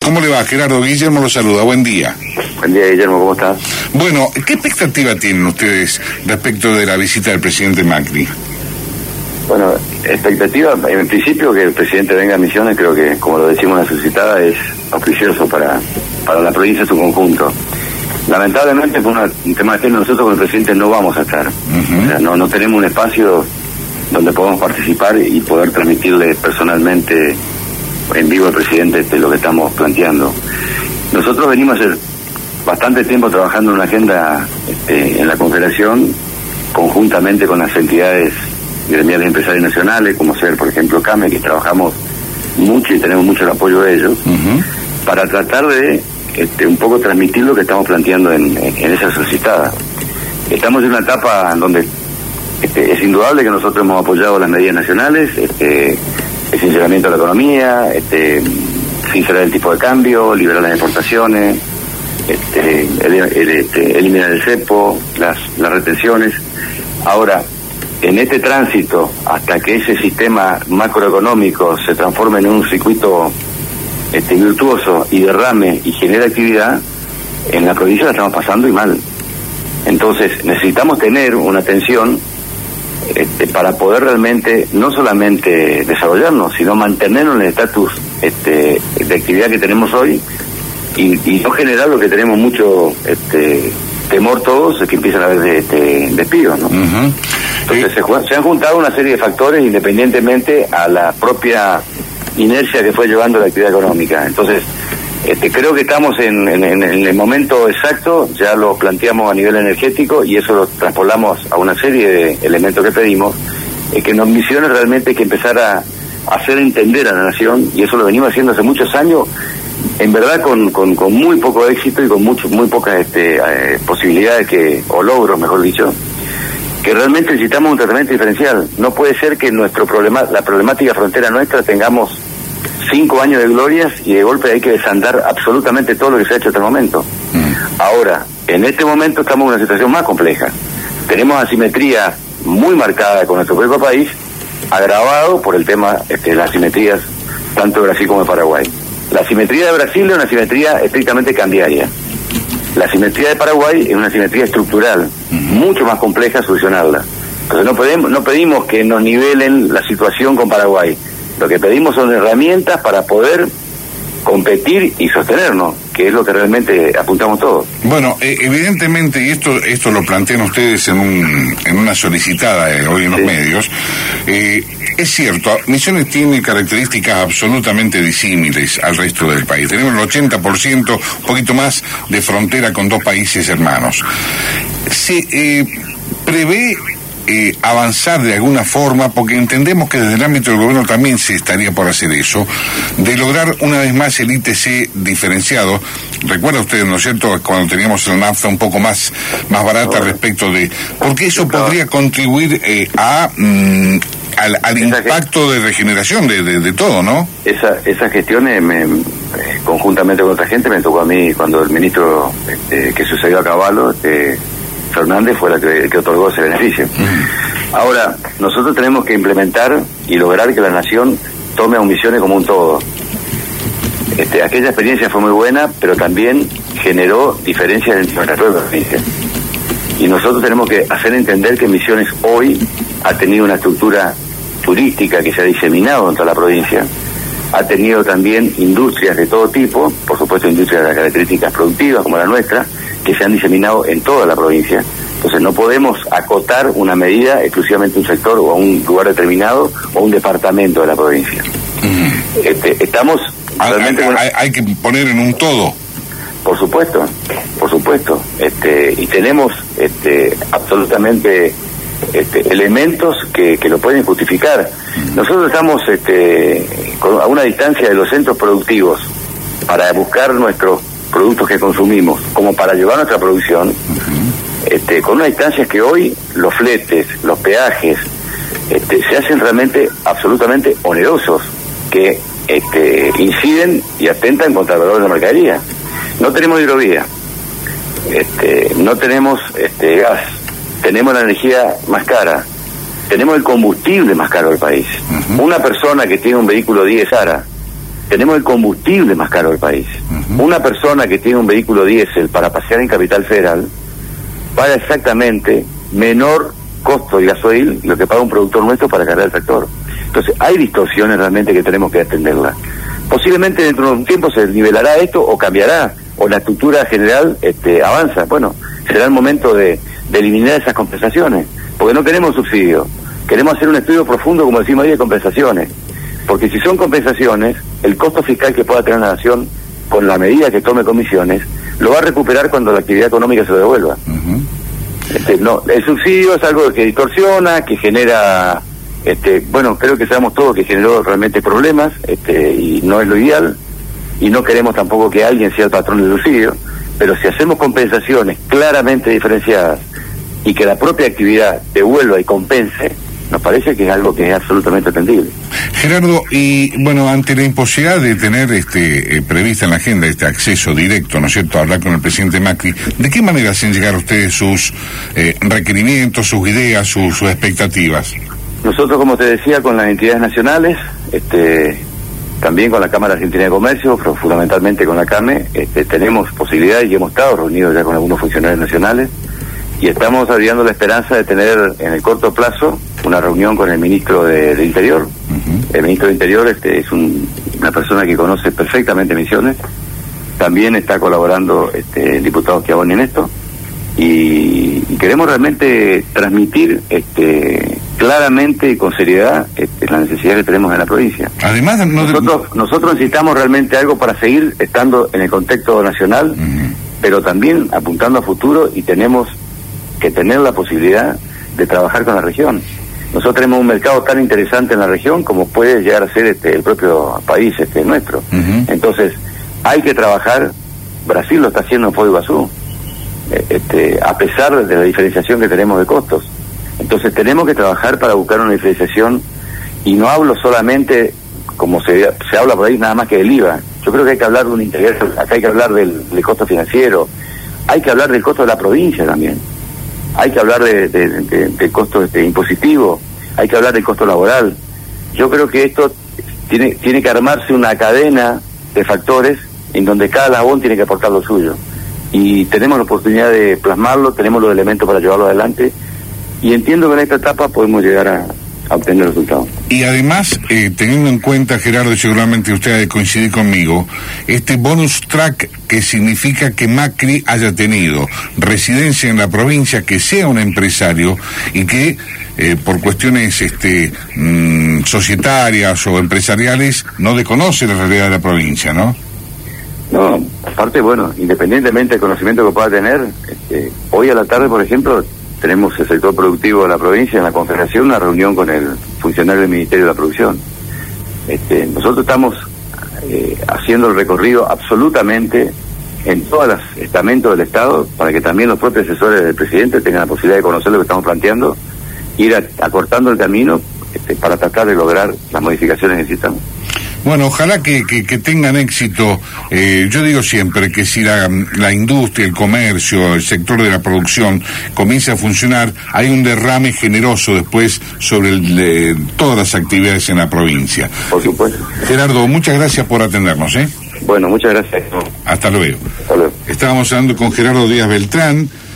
¿Cómo le va? Gerardo Guillermo lo saluda, buen día. Buen día, Guillermo, ¿cómo estás? Bueno, ¿qué expectativa tienen ustedes respecto de la visita del presidente Macri? Bueno, expectativa, en principio que el presidente venga a Misiones, creo que, como lo decimos en la solicitada, es auspicioso para la provincia en su conjunto. Lamentablemente, por un tema de nosotros con el presidente no vamos a estar. O sea, no tenemos un espacio donde podamos participar y poder transmitirle personalmente en vivo al presidente lo que estamos planteando. Nosotros venimos a hacer bastante tiempo trabajando en una agenda en la Confederación, conjuntamente con las entidades gremiales empresariales nacionales, como ser, por ejemplo, CAME, que trabajamos mucho y tenemos mucho el apoyo de ellos, para tratar de un poco transmitir lo que estamos planteando en esa solicitada. Estamos en una etapa en donde es indudable que nosotros hemos apoyado las medidas nacionales, el sinceramiento de la economía, sincerar el tipo de cambio, liberar las exportaciones, eliminar el cepo, las retenciones. Ahora, en este tránsito, hasta que ese sistema macroeconómico se transforme en un circuito virtuoso y derrame y genere actividad, en la provincia la estamos pasando y mal. Entonces necesitamos tener una atención para poder realmente no solamente desarrollarnos, sino mantenernos en el estatus de actividad que tenemos hoy y no generar lo que tenemos mucho temor todos, que empiezan a haber despidos, ¿no? Entonces se han juntado una serie de factores independientemente a la propia inercia que fue llevando la actividad económica. Entonces creo que estamos en el momento exacto, ya lo planteamos a nivel energético y eso lo traspolamos a una serie de elementos que pedimos, que nos Misiones realmente hay que empezar a hacer entender a la nación, y eso lo venimos haciendo hace muchos años, en verdad con muy poco éxito y con muy pocas posibilidades o logros, mejor dicho, que realmente necesitamos un tratamiento diferencial. No puede ser que la problemática frontera nuestra tengamos 5 años de glorias y de golpe hay que desandar absolutamente todo lo que se ha hecho hasta el momento. Ahora, en este momento estamos en una situación más compleja. Tenemos asimetría muy marcada con nuestro propio país, agravado por el tema de las asimetrías tanto de Brasil como de Paraguay. La asimetría de Brasil es una asimetría estrictamente cambiaria. La asimetría de Paraguay es una asimetría estructural, mucho más compleja solucionarla. Entonces no pedimos que nos nivelen la situación con Paraguay. Lo que pedimos son herramientas para poder competir y sostenernos, que es lo que realmente apuntamos todos. Bueno, evidentemente, y esto lo plantean ustedes en una solicitada hoy en los medios, es cierto, Misiones tiene características absolutamente disímiles al resto del país. Tenemos el 80%, un poquito más, de frontera con 2 países hermanos. ¿Se prevé avanzar de alguna forma, porque entendemos que desde el ámbito del gobierno también se estaría por hacer eso, de lograr una vez más el ITC diferenciado? Recuerda usted, ¿no es cierto?, cuando teníamos la nafta un poco más barata respecto de... Porque eso podría contribuir al impacto de regeneración de todo, ¿no? Esas gestiones, conjuntamente con otra gente, me tocó a mí cuando el ministro que sucedió a Caballo, Fernández, fue la que otorgó ese beneficio. Ahora, nosotros tenemos que implementar y lograr que la nación tome a Misiones como un todo. Aquella experiencia fue muy buena, pero también generó diferencias entre nuestras provincias. Y nosotros tenemos que hacer entender que Misiones hoy ha tenido una estructura turística que se ha diseminado en toda la provincia, ha tenido también industrias de todo tipo, por supuesto industrias de características productivas como la nuestra, que se han diseminado en toda la provincia. Entonces no podemos acotar una medida exclusivamente a un sector o a un lugar determinado o a un departamento de la provincia. Estamos realmente... Hay que poner en un todo. Por supuesto. Y tenemos absolutamente elementos que lo pueden justificar. Nosotros estamos a una distancia de los centros productivos para buscar nuestros productos que consumimos, como para llevar nuestra producción, con unas distancias que hoy los fletes, los peajes, se hacen realmente absolutamente onerosos, que inciden y atentan contra el valor de la mercadería. No tenemos hidrovía, no tenemos gas, tenemos la energía más cara, tenemos el combustible más caro del país. Una persona que tiene un vehículo 10 ARA tenemos el combustible más caro del país. Una persona que tiene un vehículo diésel para pasear en Capital Federal paga exactamente menor costo de gasoil lo que paga un productor nuestro para cargar el tractor. Entonces hay distorsiones realmente que tenemos que atenderlas. Posiblemente dentro de un tiempo se nivelará esto o cambiará, o la estructura general avanza. Bueno, será el momento de eliminar esas compensaciones, porque no queremos subsidios, queremos hacer un estudio profundo, como decimos ahí, de compensaciones, porque si son compensaciones, el costo fiscal que pueda tener la nación con la medida que tome comisiones, lo va a recuperar cuando la actividad económica se lo devuelva. No, el subsidio es algo que distorsiona, que genera, bueno, creo que sabemos todos que generó realmente problemas, y no es lo ideal, y no queremos tampoco que alguien sea el patrón del subsidio, pero si hacemos compensaciones claramente diferenciadas y que la propia actividad devuelva y compense, nos parece que es algo que es absolutamente atendible. Gerardo, y bueno, ante la imposibilidad de tener prevista en la agenda este acceso directo, ¿no es cierto?, a hablar con el presidente Macri, ¿de qué manera hacen llegar ustedes sus requerimientos, sus ideas, sus expectativas? Nosotros, como te decía, con las entidades nacionales, también con la Cámara Argentina de Comercio, pero fundamentalmente con la CAME, tenemos posibilidades y hemos estado reunidos ya con algunos funcionarios nacionales y estamos abriendo la esperanza de tener en el corto plazo una reunión con el ministro de Interior. El ministro de Interior es una persona que conoce perfectamente Misiones, también está colaborando el diputado Schiavoni en esto, y queremos realmente transmitir claramente y con seriedad la necesidad que tenemos en la provincia. Además, nosotros necesitamos realmente algo para seguir estando en el contexto nacional, pero también apuntando a futuro, y tenemos que tener la posibilidad de trabajar con la región. Nosotros tenemos un mercado tan interesante en la región como puede llegar a ser el propio país nuestro. Entonces, hay que trabajar. Brasil lo está haciendo en Foz do Iguazú, a pesar de la diferenciación que tenemos de costos. Entonces tenemos que trabajar para buscar una diferenciación, y no hablo solamente, como se habla por ahí, nada más que del IVA. Yo creo que hay que hablar de un interés, acá hay que hablar del costo financiero, hay que hablar del costo de la provincia también, hay que hablar del costo impositivo, hay que hablar del costo laboral. Yo creo que esto tiene que armarse una cadena de factores en donde cada eslabón tiene que aportar lo suyo, y tenemos la oportunidad de plasmarlo, tenemos los elementos para llevarlo adelante, y entiendo que en esta etapa podemos llegar a obtener resultados. Y además, teniendo en cuenta, Gerardo, y seguramente usted ha de coincidir conmigo, este bonus track, que significa que Macri haya tenido residencia en la provincia, que sea un empresario y que por cuestiones societarias o empresariales no desconoce la realidad de la provincia, ¿no? No, aparte, bueno, independientemente del conocimiento que pueda tener, hoy a la tarde, por ejemplo, tenemos el sector productivo de la provincia, en la Confederación, una reunión con el funcionario del Ministerio de la Producción. Nosotros estamos haciendo el recorrido absolutamente en todos los estamentos del Estado, para que también los propios asesores del presidente tengan la posibilidad de conocer lo que estamos planteando, ir acortando el camino para tratar de lograr las modificaciones que necesitamos. Bueno, ojalá que tengan éxito. Yo digo siempre que si la industria, el comercio, el sector de la producción comienza a funcionar, hay un derrame generoso después sobre todas las actividades en la provincia. Por supuesto. Gerardo, muchas gracias por atendernos. Bueno, muchas gracias. Hasta luego. Hasta luego. Estábamos hablando con Gerardo Díaz Beltrán,